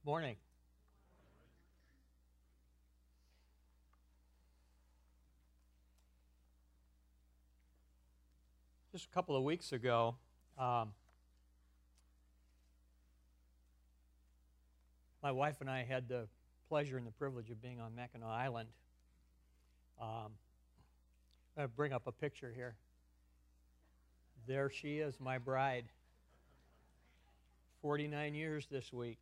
Morning. Just a couple of weeks ago, my wife and I had the pleasure and the privilege of being on Mackinac Island. I'm going to bring up a picture here. There she is, my bride. 49 years this week.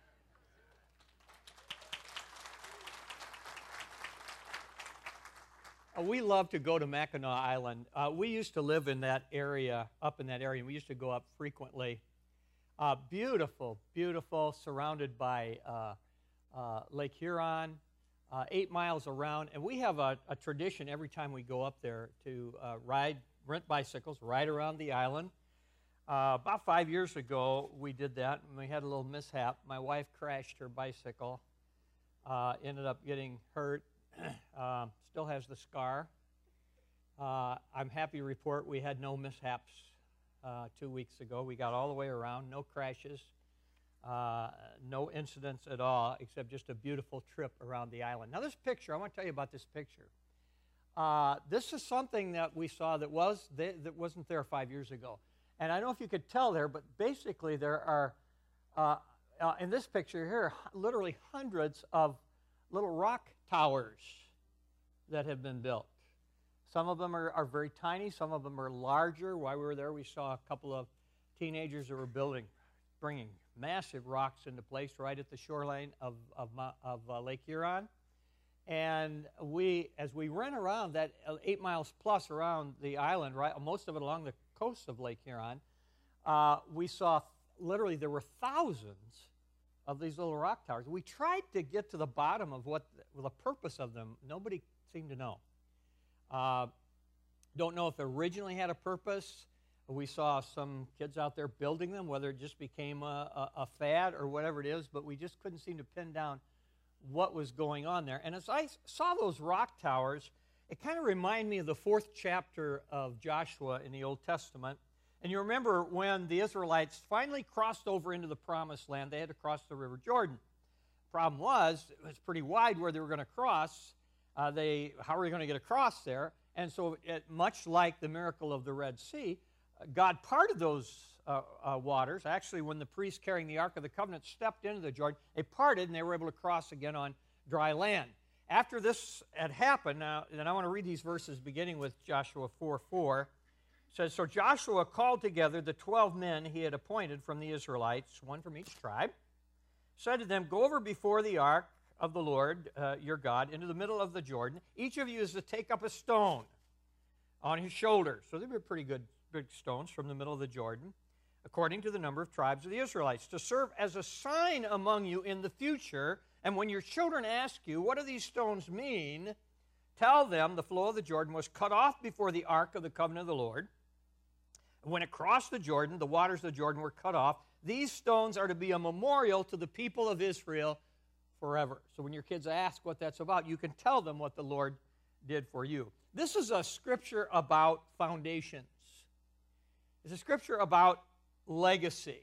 We love to go to Mackinac Island. We used to live in that area, up in that area, and we used to go up frequently. Beautiful, beautiful, surrounded by Lake Huron, 8 miles around. And we have a tradition every time we go up there to rent bicycles, ride around the island. About 5 years ago, we did that, and we had a little mishap. My wife crashed her bicycle, ended up getting hurt. Still has the scar. I'm happy to report we had no mishaps 2 weeks ago. We got all the way around, no crashes, no incidents at all, except just a beautiful trip around the island. Now this picture, I want to tell you about this picture. This is something that we saw that wasn't there 5 years ago. And I don't know if you could tell there, but basically there are, in this picture here, literally hundreds of little rock towers that have been built. Some of them are very tiny. Some of them are larger. While we were there, we saw a couple of teenagers that were bringing massive rocks into place right at the shoreline of Lake Huron. And as we ran around that 8 miles plus around the island, right, most of it along the coast of Lake Huron, we saw literally there were thousands of these little rock towers. We tried to get to the bottom of what the purpose of them. Nobody seemed to know. Don't know if it originally had a purpose. We saw some kids out there building them, whether it just became a fad or whatever it is, but we just couldn't seem to pin down what was going on there. And as I saw those rock towers, it kind of reminded me of the 4th chapter of Joshua in the Old Testament. And you remember when the Israelites finally crossed over into the Promised Land, they had to cross the River Jordan. Problem was, it was pretty wide where they were going to cross. How are we going to get across there? And so, much like the miracle of the Red Sea, God parted those waters. Actually, when the priests carrying the Ark of the Covenant stepped into the Jordan, they parted and they were able to cross again on dry land. After this had happened, and I want to read these verses beginning with Joshua 4:4. It says, "So Joshua called together the 12 men he had appointed from the Israelites, one from each tribe, said to them, 'Go over before the ark of the Lord your God into the middle of the Jordan. Each of you is to take up a stone on his shoulder.'" So they were pretty good big stones from the middle of the Jordan, according to the number of tribes of the Israelites, "to serve as a sign among you in the future. And when your children ask you, 'What do these stones mean?' tell them the flow of the Jordan was cut off before the ark of the covenant of the Lord. When it crossed the Jordan, the waters of the Jordan were cut off. These stones are to be a memorial to the people of Israel forever." So when your kids ask what that's about, you can tell them what the Lord did for you. This is a scripture about foundations. It's a scripture about legacy.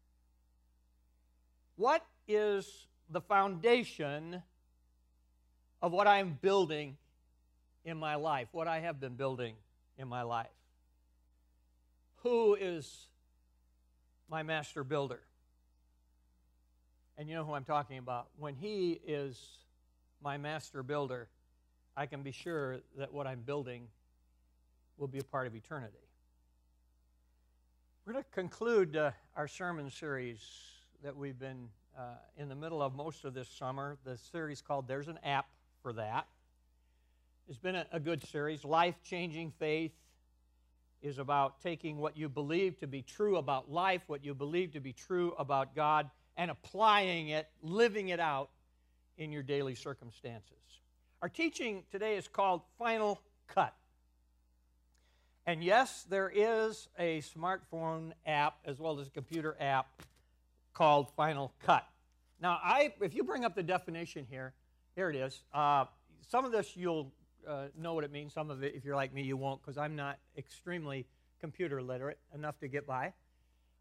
What is the foundation of what I am building in my life, what I have been building in my life? Who is my master builder? And you know who I'm talking about. When he is my master builder, I can be sure that what I'm building will be a part of eternity. We're going to conclude our sermon series that we've been in the middle of most of this summer. The series called There's an App for That. It's been a good series. Life-changing faith is about taking what you believe to be true about life, what you believe to be true about God, and applying it, living it out in your daily circumstances. Our teaching today is called Final Cut. And yes, there is a smartphone app as well as a computer app called Final Cut. Now, if you bring up the definition here it is. Some of this you'll know what it means. Some of it, if you're like me, you won't, because I'm not extremely computer literate enough to get by.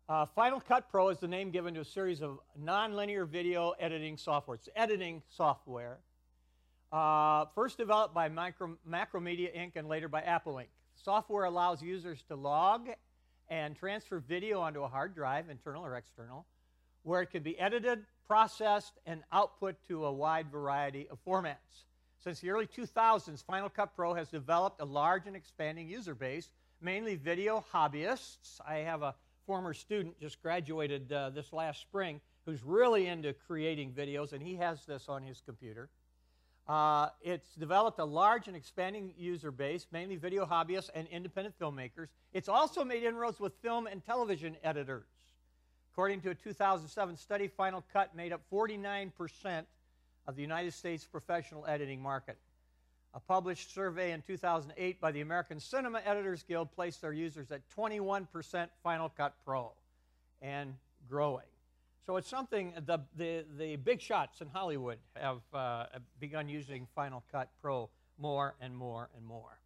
Final Cut Pro is the name given to a series of nonlinear video editing software. It's editing software. First developed by Macromedia Inc. and later by Apple Inc. Software allows users to log and transfer video onto a hard drive, internal or external, where it can be edited, processed, and output to a wide variety of formats. Since the early 2000s, Final Cut Pro has developed a large and expanding user base, mainly video hobbyists. I have a former student just graduated this last spring who's really into creating videos, and he has this on his computer. It's developed a large and expanding user base, mainly video hobbyists and independent filmmakers. It's also made inroads with film and television editors. According to a 2007 study, Final Cut made up 49% of the United States professional editing market. A published survey in 2008 by the American Cinema Editors Guild placed their users at 21% Final Cut Pro and growing. So it's something, the big shots in Hollywood have begun using Final Cut Pro more and more and more.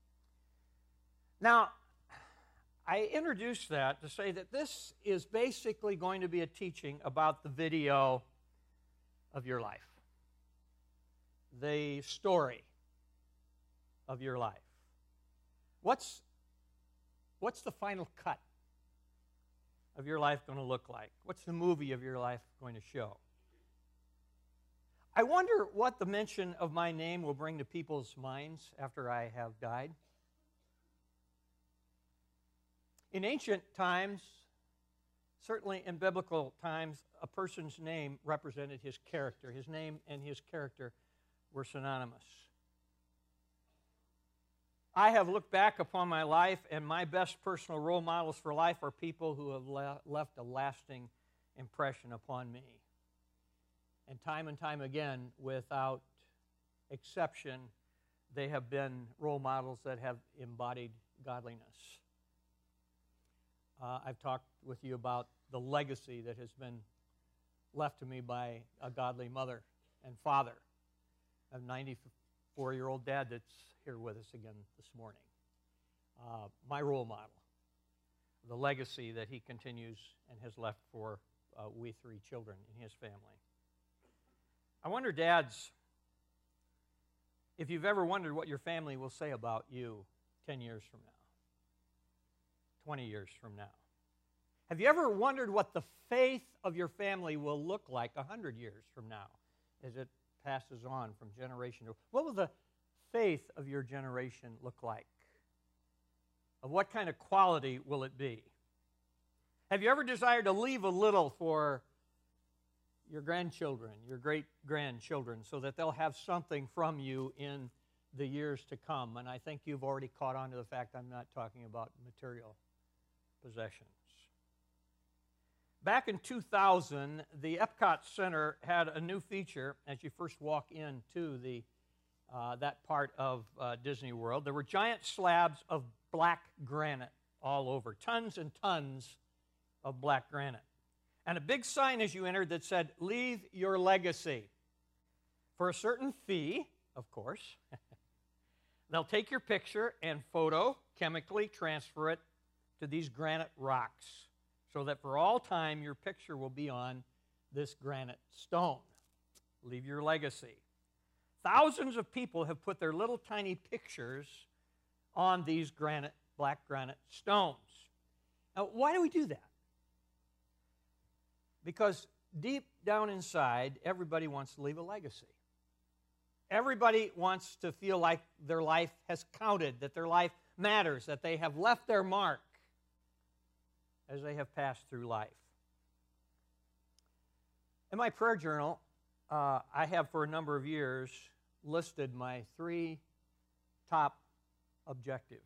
Now, I introduced that to say that this is basically going to be a teaching about the video of your life, the story of your life. What's the final cut of your life going to look like? What's the movie of your life going to show? I wonder what the mention of my name will bring to people's minds after I have died. In ancient times, certainly in biblical times, a person's name represented his character. His name and his character were synonymous. I have looked back upon my life, and my best personal role models for life are people who have left a lasting impression upon me. And time again, without exception, they have been role models that have embodied godliness. I've talked with you about the legacy that has been left to me by a godly mother and father. I have a 94-year-old dad that's here with us again this morning. My role model, the legacy that he continues and has left for we three children in his family. I wonder, dads, if you've ever wondered what your family will say about you 10 years from now, 20 years from now. Have you ever wondered what the faith of your family will look like 100 years from now as it passes on from generation to... What will the faith of your generation look like? Of what kind of quality will it be? Have you ever desired to leave a little for your grandchildren, your great-grandchildren, so that they'll have something from you in the years to come? And I think you've already caught on to the fact I'm not talking about material possessions. Back in 2000, the Epcot Center had a new feature as you first walk into that part of Disney World. There were giant slabs of black granite all over, tons and tons of black granite. And a big sign as you entered that said, "Leave your legacy." For a certain fee, of course, they'll take your picture and chemically transfer it to these granite rocks so that for all time your picture will be on this granite stone. Leave your legacy. Thousands of people have put their little tiny pictures on these black granite stones. Now, why do we do that? Because deep down inside, everybody wants to leave a legacy. Everybody wants to feel like their life has counted, that their life matters, that they have left their mark as they have passed through life. In my prayer journal, I have for a number of years listed my 3 top objectives.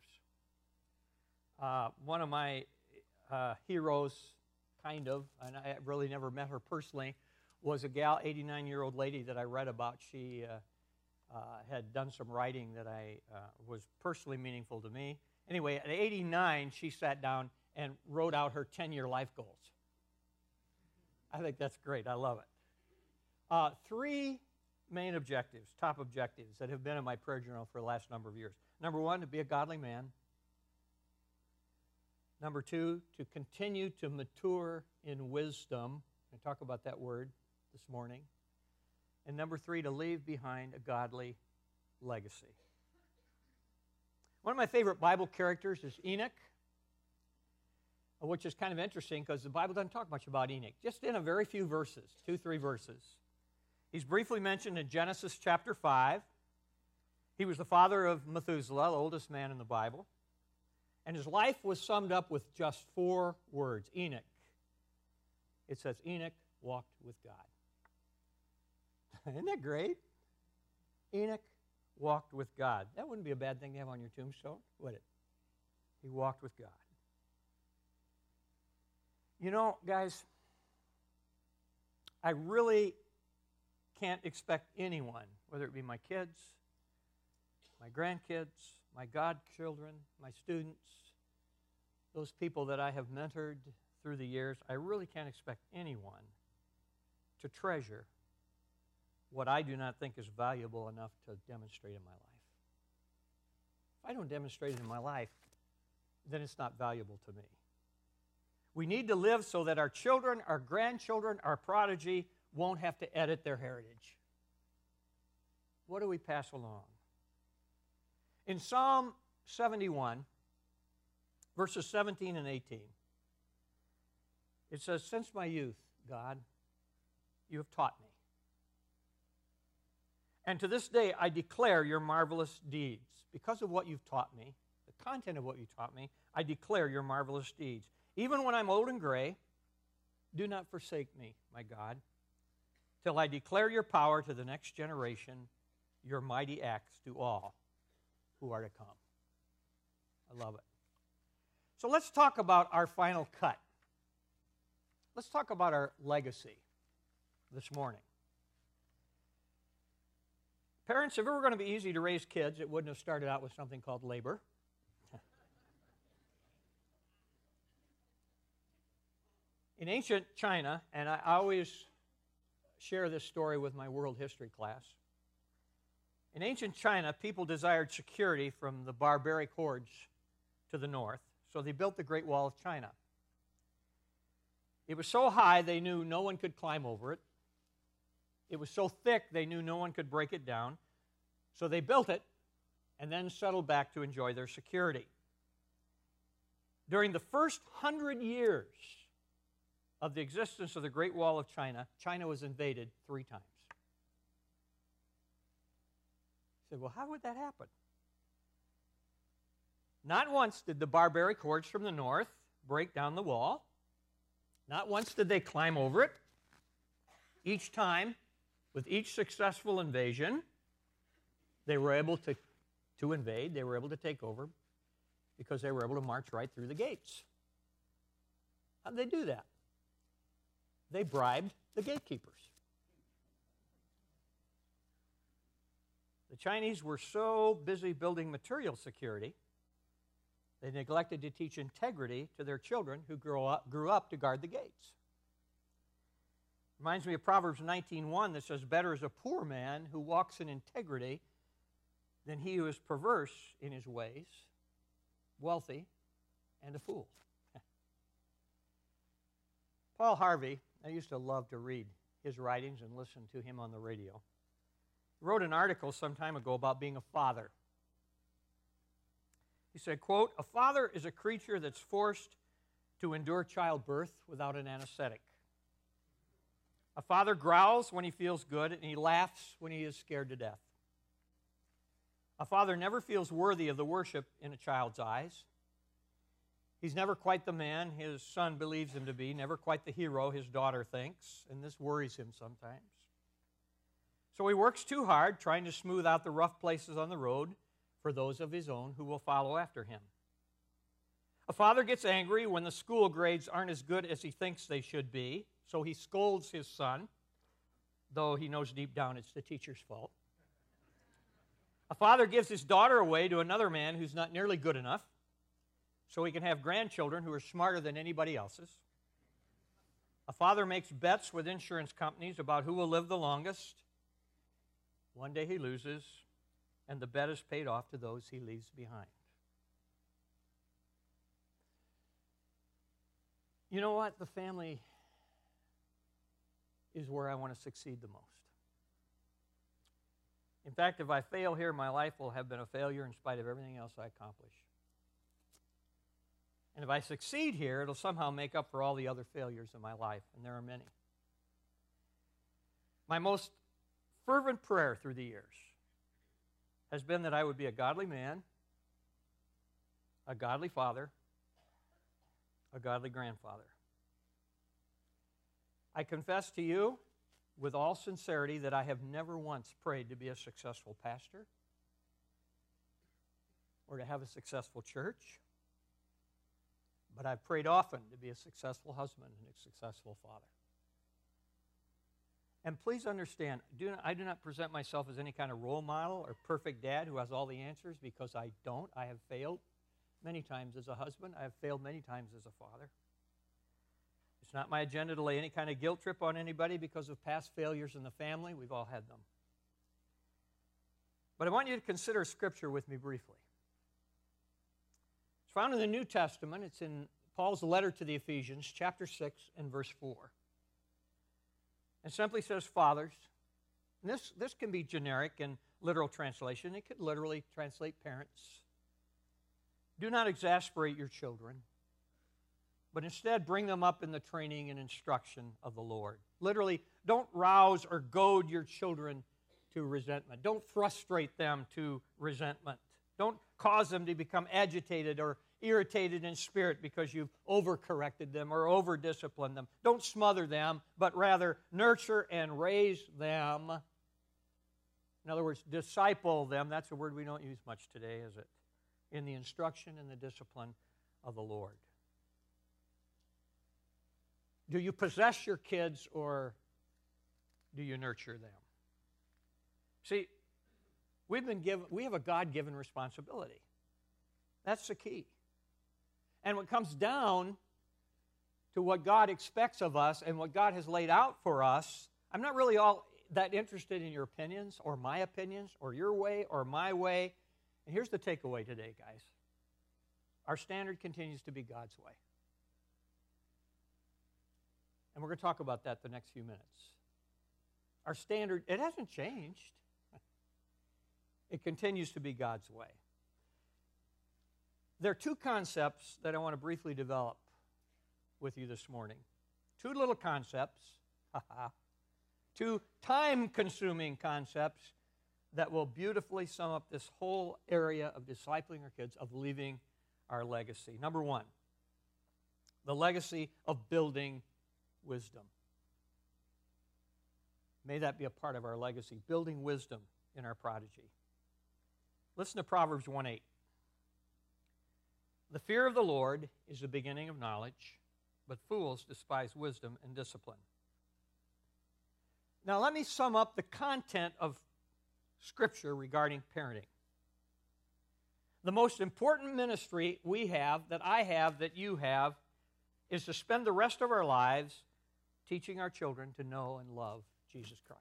One of my heroes, kind of, and I really never met her personally, was a gal, 89-year-old lady that I read about. She had done some writing that was personally meaningful to me. Anyway, at 89, she sat down and wrote out her 10-year life goals. I think that's great. I love it. 3 main objectives, top objectives, that have been in my prayer journal for the last number of years. Number 1, to be a godly man. Number 2, to continue to mature in wisdom. I talk about that word this morning. And number 3, to leave behind a godly legacy. One of my favorite Bible characters is Enoch, which is kind of interesting because the Bible doesn't talk much about Enoch, just in a very few verses, 2-3 verses. He's briefly mentioned in Genesis chapter 5. He was the father of Methuselah, the oldest man in the Bible. And his life was summed up with just 4 words, Enoch. It says, Enoch walked with God. Isn't that great? Enoch walked with God. That wouldn't be a bad thing to have on your tombstone, would it? He walked with God. You know, guys, I really can't expect anyone, whether it be my kids, my grandkids, my godchildren, my students, those people that I have mentored through the years, I really can't expect anyone to treasure what I do not think is valuable enough to demonstrate in my life. If I don't demonstrate it in my life, then it's not valuable to me. We need to live so that our children, our grandchildren, our prodigy won't have to edit their heritage. What do we pass along? In Psalm 71, verses 17 and 18, it says, Since my youth, God, you have taught me. And to this day I declare your marvelous deeds. Because of what you've taught me, the content of what you taught me, I declare your marvelous deeds. Even when I'm old and gray, do not forsake me, my God, till I declare your power to the next generation, your mighty acts to all who are to come. I love it. So let's talk about our final cut. Let's talk about our legacy this morning. Parents, if it were going to be easy to raise kids, it wouldn't have started out with something called labor. In ancient China, and I always share this story with my world history class, in ancient China, people desired security from the barbaric hordes to the north, so they built the Great Wall of China. It was so high they knew no one could climb over it. It was so thick they knew no one could break it down, so they built it and then settled back to enjoy their security. During the first 100 years of the existence of the Great Wall of China, China was invaded 3 times. You say, well, how would that happen? Not once did the barbaric hordes from the north break down the wall. Not once did they climb over it. Each time, with each successful invasion, they were able to invade, they were able to take over, because they were able to march right through the gates. How did they do that? They bribed the gatekeepers. The Chinese were so busy building material security, they neglected to teach integrity to their children who grew up to guard the gates. Reminds me of Proverbs 19:1 that says, better is a poor man who walks in integrity than he who is perverse in his ways, wealthy, and a fool. Paul Harvey, I used to love to read his writings and listen to him on the radio. He wrote an article some time ago about being a father. He said, quote, a father is a creature that's forced to endure childbirth without an anesthetic. A father growls when he feels good, and he laughs when he is scared to death. A father never feels worthy of the worship in a child's eyes. He's never quite the man his son believes him to be, never quite the hero his daughter thinks, and this worries him sometimes. So he works too hard trying to smooth out the rough places on the road for those of his own who will follow after him. A father gets angry when the school grades aren't as good as he thinks they should be, so he scolds his son, though he knows deep down it's the teacher's fault. A father gives his daughter away to another man who's not nearly good enough, so he can have grandchildren who are smarter than anybody else's. A father makes bets with insurance companies about who will live the longest. One day he loses, and the bet is paid off to those he leaves behind. You know what? The family is where I want to succeed the most. In fact, if I fail here, my life will have been a failure in spite of everything else I accomplish. And if I succeed here, it'll somehow make up for all the other failures in my life, and there are many. My most fervent prayer through the years has been that I would be a godly man, a godly father, a godly grandfather. I confess to you with all sincerity that I have never once prayed to be a successful pastor or to have a successful church, but I've prayed often to be a successful husband and a successful father. And please understand, I do not present myself as any kind of role model or perfect dad who has all the answers, because I don't. I have failed many times as a husband. I have failed many times as a father. It's not my agenda to lay any kind of guilt trip on anybody because of past failures in the family. We've all had them. But I want you to consider Scripture with me briefly. It's found in the New Testament. It's in Paul's letter to the Ephesians, chapter 6 and verse 4. It simply says, fathers. And this can be generic in literal translation. It could literally translate parents. Do not exasperate your children, but instead bring them up in the training and instruction of the Lord. Literally, don't rouse or goad your children to resentment. Don't frustrate them to resentment. Don't cause them to become agitated or irritated in spirit because you've overcorrected them or over-disciplined them. Don't smother them, but rather nurture and raise them. In other words, disciple them. That's a word we don't use much today, is it? In the instruction and the discipline of the Lord. Do you possess your kids, or do you nurture them? See, we have a God-given responsibility. That's the key. And what comes down to what God expects of us and what God has laid out for us, I'm not really all that interested in your opinions or my opinions or your way or my way. And here's the takeaway today, guys. Our standard continues to be God's way. And we're going to talk about that the next few minutes. Our standard, it hasn't changed. It continues to be God's way. There are two concepts that I want to briefly develop with you this morning. Two little concepts, two time-consuming concepts that will beautifully sum up this whole area of discipling our kids, of leaving our legacy. Number one, the legacy of building wisdom. May that be a part of our legacy, building wisdom in our prodigy. Listen to Proverbs 1:8. The fear of the Lord is the beginning of knowledge, but fools despise wisdom and discipline. Now let me sum up the content of Scripture regarding parenting. The most important ministry we have, that I have, that you have, is to spend the rest of our lives teaching our children to know and love Jesus Christ.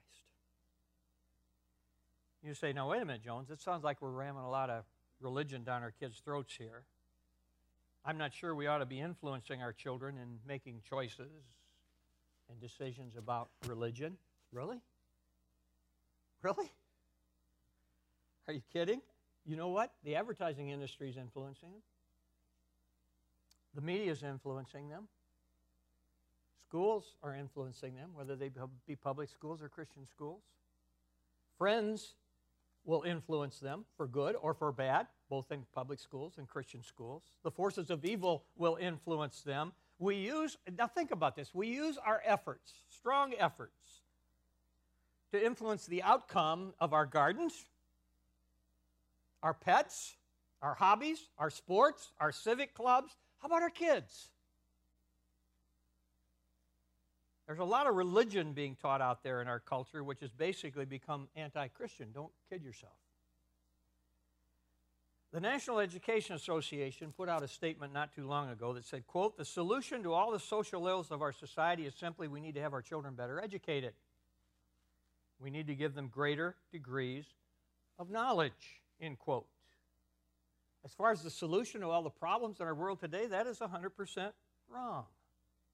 You say, now wait a minute, Jones, it sounds like we're ramming a lot of religion down our kids' throats here. I'm not sure we ought to be influencing our children in making choices and decisions about religion. Really? Really? Are you kidding? You know what? The advertising industry is influencing them. The media is influencing them. Schools are influencing them, whether they be public schools or Christian schools. Friends will influence them for good or for bad, both in public schools and Christian schools. The forces of evil will influence them. Now think about this, we use our efforts, strong efforts, to influence the outcome of our gardens, our pets, our hobbies, our sports, our civic clubs. How about our kids? There's a lot of religion being taught out there in our culture, which has basically become anti-Christian. Don't kid yourself. The National Education Association put out a statement not too long ago that said, quote, the solution to all the social ills of our society is simply we need to have our children better educated. We need to give them greater degrees of knowledge, end quote. As far as the solution to all the problems in our world today, that is 100% wrong.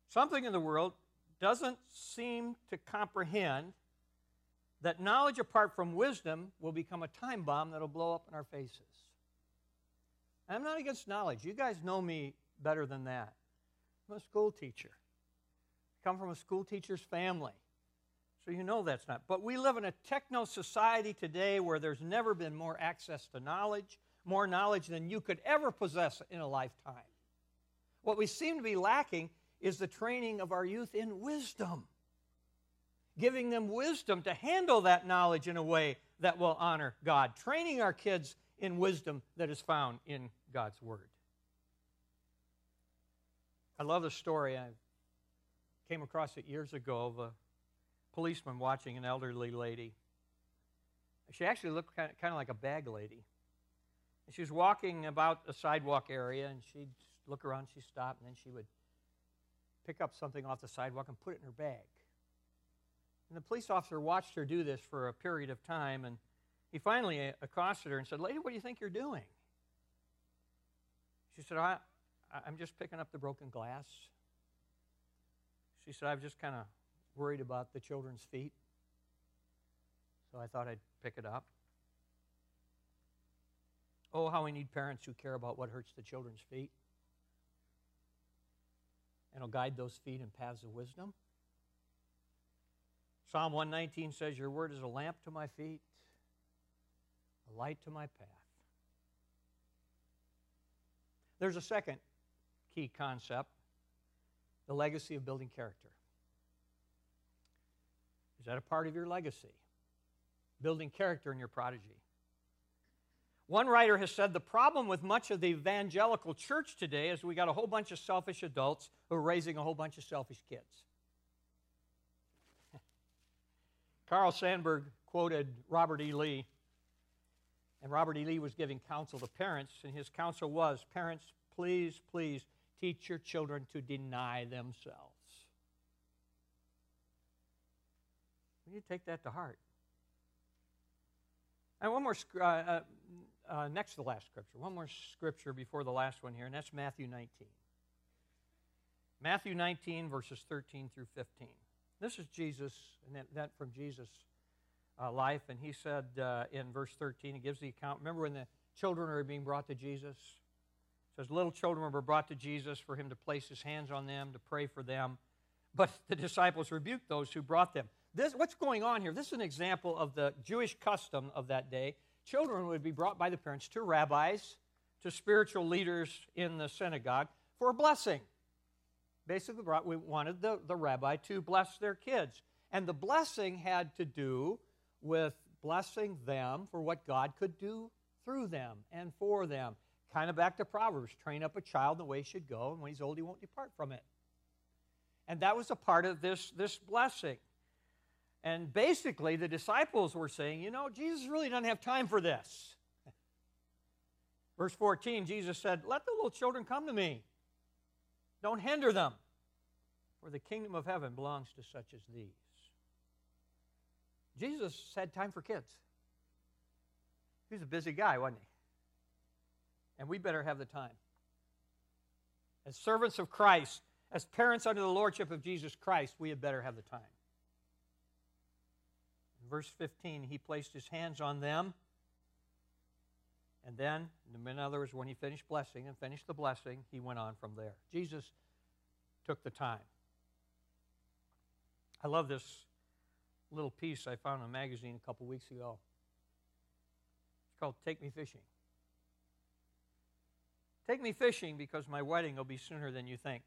Something in the world doesn't seem to comprehend that knowledge apart from wisdom will become a time bomb that'll blow up in our faces. And I'm not against knowledge. You guys know me better than that. I'm a school teacher. I come from a school teacher's family. So you know that's not. But we live in a techno society today where there's never been more access to knowledge, more knowledge than you could ever possess in a lifetime. What we seem to be lacking is the training of our youth in wisdom, giving them wisdom to handle that knowledge in a way that will honor God, training our kids in wisdom that is found in God's Word. I love the story. I came across it years ago of a policeman watching an elderly lady. She actually looked kind of like a bag lady. And she was walking about the sidewalk area, and she'd look around, she'd stop, and then she would pick up something off the sidewalk and put it in her bag. And the police officer watched her do this for a period of time, and he finally accosted her and said, "Lady, what do you think you're doing?" She said, I'm just picking up the broken glass. She said, "I'm just kind of worried about the children's feet, so I thought I'd pick it up." Oh, how we need parents who care about what hurts the children's feet and will guide those feet in paths of wisdom. Psalm 119 says, "Your word is a lamp to my feet, a light to my path." There's a second key concept, the legacy of building character. Is that a part of your legacy? Building character in your prodigy. One writer has said the problem with much of the evangelical church today is we got a whole bunch of selfish adults who are raising a whole bunch of selfish kids. Carl Sandburg quoted Robert E. Lee, and Robert E. Lee was giving counsel to parents, and his counsel was, "Parents, please, please teach your children to deny themselves." We need to take that to heart. And one more, next to the last scripture, one more scripture before the last one here, and that's Matthew 19. Matthew 19, verses 13 through 15. This is Jesus, and that from Jesus' life, and he said in verse 13, he gives the account. Remember when the children are being brought to Jesus? It says, "Little children were brought to Jesus for him to place his hands on them, to pray for them. But the disciples rebuked those who brought them." What's going on here? This is an example of the Jewish custom of that day. Children would be brought by the parents to rabbis, to spiritual leaders in the synagogue for a blessing. Basically, we wanted the rabbi to bless their kids. And the blessing had to do with blessing them for what God could do through them and for them. Kind of back to Proverbs, train up a child in the way he should go, and when he's old, he won't depart from it. And that was a part of this blessing. And basically, the disciples were saying, Jesus really doesn't have time for this. Verse 14, Jesus said, "Let the little children come to me. Don't hinder them, for the kingdom of heaven belongs to such as these." Jesus had time for kids. He was a busy guy, wasn't he? And we better have the time. As servants of Christ, as parents under the lordship of Jesus Christ, we had better have the time. In verse 15, he placed his hands on them, and then, in other words, when he finished blessing and finished the blessing, he went on from there. Jesus took the time. I love this little piece I found in a magazine a couple weeks ago. It's called "Take Me Fishing." Take me fishing because my wedding will be sooner than you think.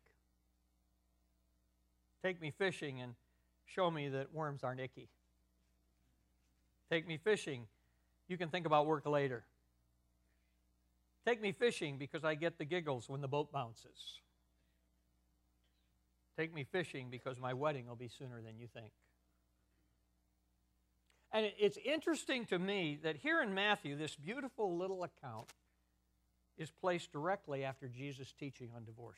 Take me fishing and show me that worms aren't icky. Take me fishing. You can think about work later. Take me fishing because I get the giggles when the boat bounces. Take me fishing because my wedding will be sooner than you think. And it's interesting to me that here in Matthew, this beautiful little account is placed directly after Jesus' teaching on divorce.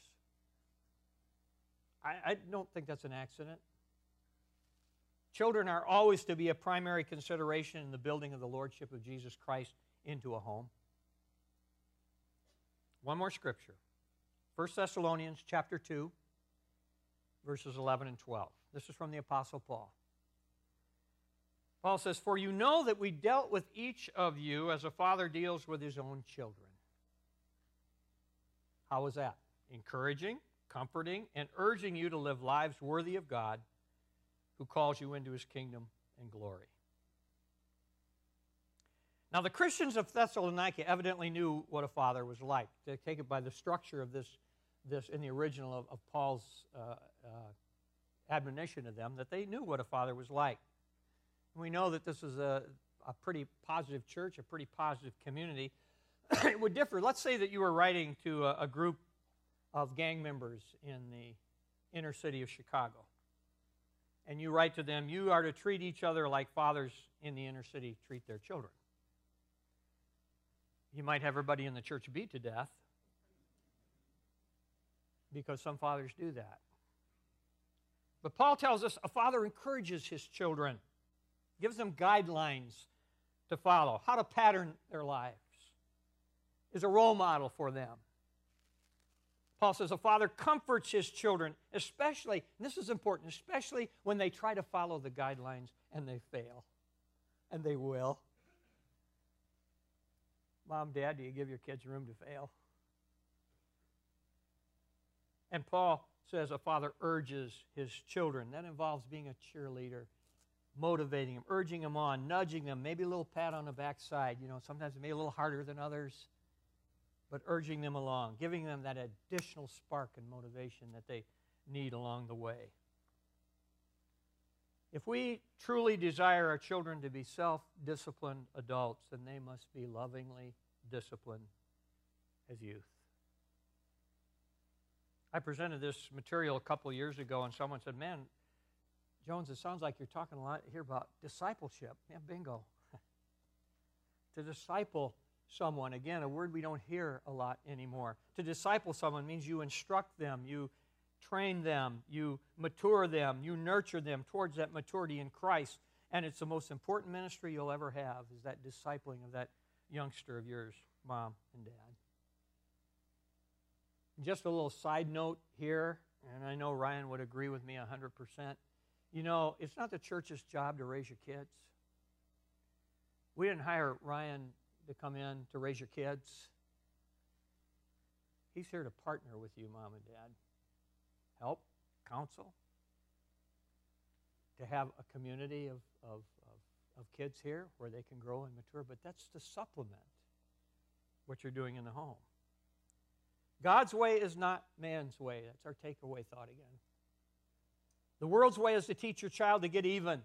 I don't think that's an accident. Children are always to be a primary consideration in the building of the lordship of Jesus Christ into a home. One more scripture. 1 Thessalonians chapter 2. verses 11 and 12. This is from the Apostle Paul. Paul says, "For you know that we dealt with each of you as a father deals with his own children." How was that? Encouraging, comforting, and urging you to live lives worthy of God, who calls you into his kingdom and glory. Now, the Christians of Thessalonica evidently knew what a father was like. To take it by the structure of this in the original of Paul's admonition to them, that they knew what a father was like. And we know that this is a pretty positive church, a pretty positive community. It would differ. Let's say that you were writing to a group of gang members in the inner city of Chicago. And you write to them, you are to treat each other like fathers in the inner city treat their children. You might have everybody in the church beat to death, because some fathers do that. But Paul tells us a father encourages his children, gives them guidelines to follow, how to pattern their lives, is a role model for them. Paul says a father comforts his children, especially, and this is important, especially when they try to follow the guidelines and they fail. And they will. Mom, Dad, do you give your kids room to fail? And Paul says a father urges his children. That involves being a cheerleader, motivating them, urging them on, nudging them, maybe a little pat on the backside. You know, sometimes it may be a little harder than others, but urging them along, giving them that additional spark and motivation that they need along the way. If we truly desire our children to be self-disciplined adults, then they must be lovingly disciplined as youth. I presented this material a couple of years ago, and someone said, "Man, Jones, it sounds like you're talking a lot here about discipleship." Yeah, bingo. To disciple someone, again, a word we don't hear a lot anymore. To disciple someone means you instruct them, you train them, you mature them, you nurture them towards that maturity in Christ. And it's the most important ministry you'll ever have, is that discipling of that youngster of yours, Mom and Dad. Just a little side note here, and I know Ryan would agree with me 100%. You know, it's not the church's job to raise your kids. We didn't hire Ryan to come in to raise your kids. He's here to partner with you, Mom and Dad. Help, counsel, to have a community of kids here where they can grow and mature, but that's to supplement what you're doing in the home. God's way is not man's way. That's our takeaway thought again. The world's way is to teach your child to get even.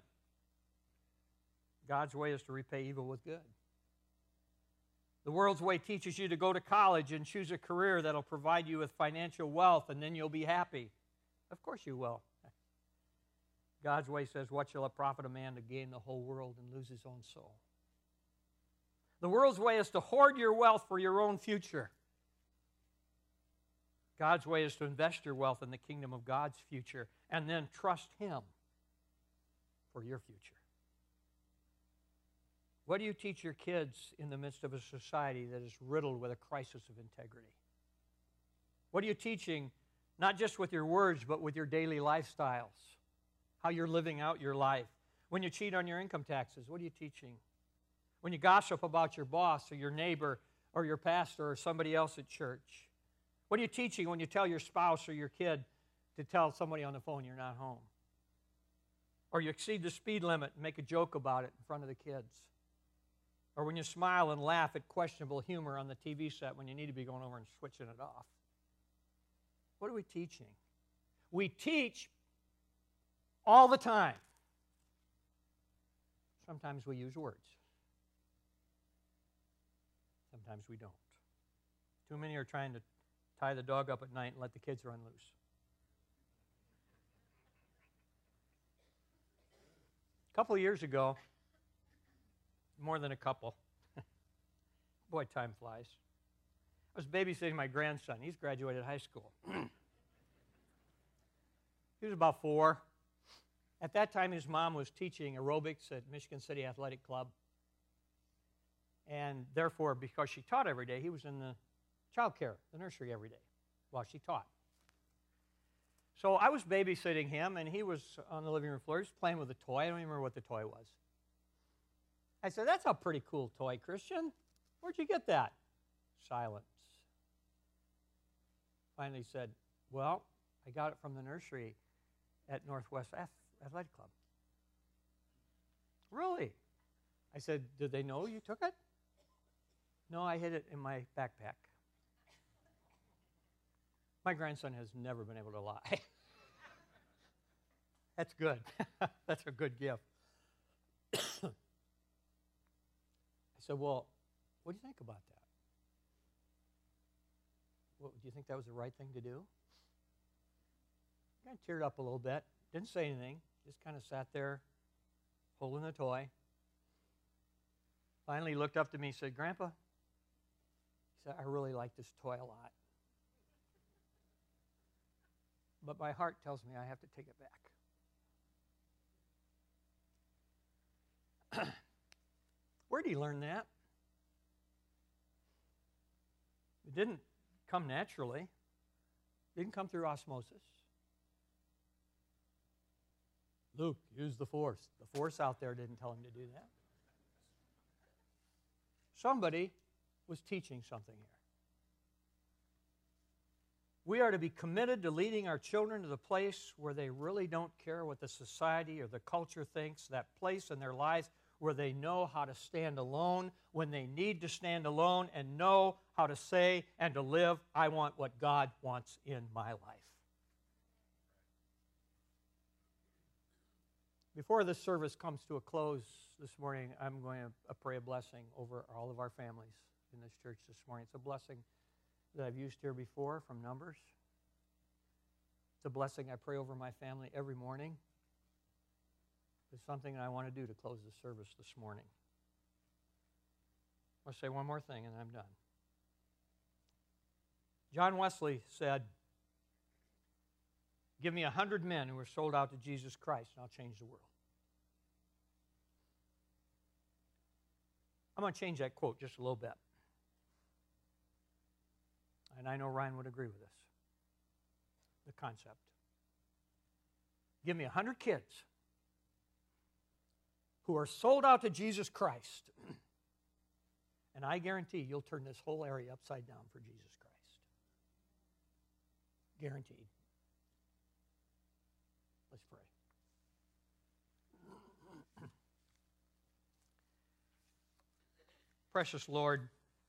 God's way is to repay evil with good. The world's way teaches you to go to college and choose a career that'll provide you with financial wealth, and then you'll be happy. Of course you will. God's way says, what shall it profit a man to gain the whole world and lose his own soul? The world's way is to hoard your wealth for your own future. God's way is to invest your wealth in the kingdom of God's future and then trust Him for your future. What do you teach your kids in the midst of a society that is riddled with a crisis of integrity? What are you teaching, not just with your words, but with your daily lifestyles? How you're living out your life. When you cheat on your income taxes, what are you teaching? When you gossip about your boss or your neighbor or your pastor or somebody else at church, what are you teaching when you tell your spouse or your kid to tell somebody on the phone you're not home? Or you exceed the speed limit and make a joke about it in front of the kids? Or when you smile and laugh at questionable humor on the TV set when you need to be going over and switching it off? What are we teaching? We teach all the time. Sometimes we use words. Sometimes we don't. Too many are trying to tie the dog up at night and let the kids run loose. A couple of years ago, more than a couple, boy, time flies. I was babysitting my grandson. He's graduated high school. He was about 4. At that time, his mom was teaching aerobics at Michigan City Athletic Club. And therefore, because she taught every day, he was in the child care, the nursery every day while she taught. So I was babysitting him, and he was on the living room floor. He was playing with a toy. I don't even remember what the toy was. I said, "That's a pretty cool toy, Christian. Where'd you get that?" Silence. Finally said, "Well, I got it from the nursery at Northwest Athletic Club." "Really?" I said, "Did they know you took it?" "No, I hid it in my backpack." My grandson has never been able to lie. That's good. That's a good gift. I said, "Well, what do you think about that? Well, do you think that was the right thing to do?" Kind of teared up a little bit. Didn't say anything. Just kind of sat there holding the toy. Finally looked up to me and said, "Grandpa," he said, "I really like this toy a lot. But my heart tells me I have to take it back." Where did he learn that? It didn't come naturally. It didn't come through osmosis. Luke, use the force. The force out there didn't tell him to do that. Somebody was teaching something here. We are to be committed to leading our children to the place where they really don't care what the society or the culture thinks, that place in their lives where they know how to stand alone when they need to stand alone and know how to say and to live, "I want what God wants in my life." Before this service comes to a close this morning, I'm going to pray a blessing over all of our families in this church this morning. It's a blessing that I've used here before from Numbers. It's a blessing I pray over my family every morning. It's something I want to do to close the service this morning. I'll say one more thing and I'm done. John Wesley said, "Give me 100 men who are sold out to Jesus Christ and I'll change the world." I'm going to change that quote just a little bit. And I know Ryan would agree with this. The concept. Give me 100 kids who are sold out to Jesus Christ, and I guarantee you'll turn this whole area upside down for Jesus Christ. Guaranteed. Let's pray. Precious Lord,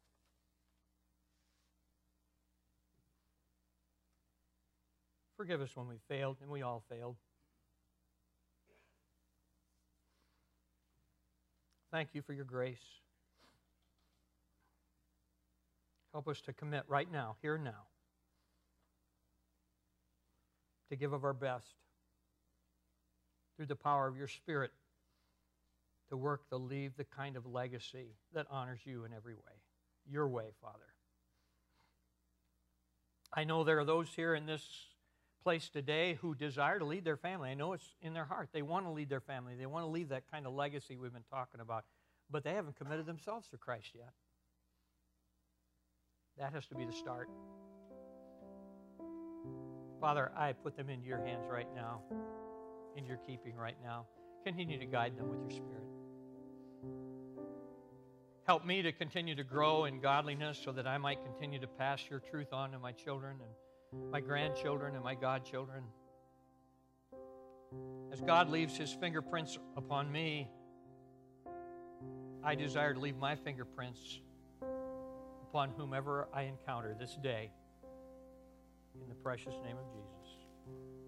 forgive us when we failed, and we all failed. Thank you for your grace. Help us to commit right now, here and now, to give of our best through the power of your Spirit to work to leave the kind of legacy that honors you in every way. Your way, Father. I know there are those here in this place today who desire to lead their family. I know it's in their heart. They want to lead their family. They want to leave that kind of legacy we've been talking about, but they haven't committed themselves to Christ yet. That has to be the start. Father, I put them into your hands right now, in your keeping right now. Continue to guide them with your Spirit. Help me to continue to grow in godliness so that I might continue to pass your truth on to my children and my grandchildren and my godchildren. As God leaves his fingerprints upon me, I desire to leave my fingerprints upon whomever I encounter this day. In the precious name of Jesus.